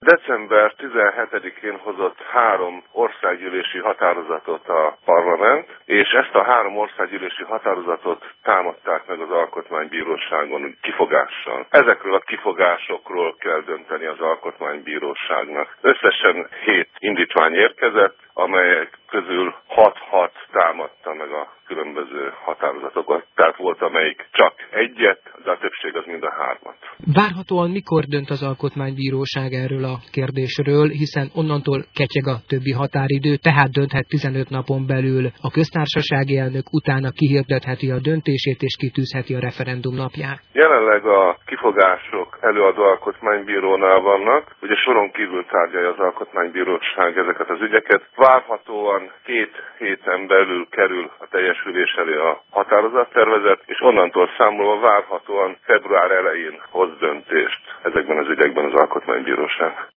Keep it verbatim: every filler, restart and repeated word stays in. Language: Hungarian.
december tizenhetedikén hozott három országgyűlési határozatot a parlament, és ezt a három országgyűlési határozatot támadták meg az Alkotmánybíróságon kifogással. Ezekről a kifogásokról kell dönteni az Alkotmánybíróságnak. Összesen hét indítvány érkezett, amelyek közül hat-hat támadta meg a különböző határozatokat. Tehát volt, amelyik csak egyet, de a többség az mind a hármat. Várhatóan mikor dönt az Alkotmánybíróság erről a kérdésről, hiszen onnantól ketyeg a többi határidő, tehát dönthet tizenöt napon belül. A köztársasági elnök utána kihirdetheti a döntését és kitűzheti a referendum napját. Jelenleg a kifogások előadó alkotmánybírónál vannak, ugye soron kívül tárgyalja az Alkotmánybíróság ezeket az ügyeket. Várhatóan két héten belül kerül a teljesülés elé a határozattervezet, és onnantól számolva várhatóan február elején hoz döntést ezekben az ügyekben az Alkotmánybíróság.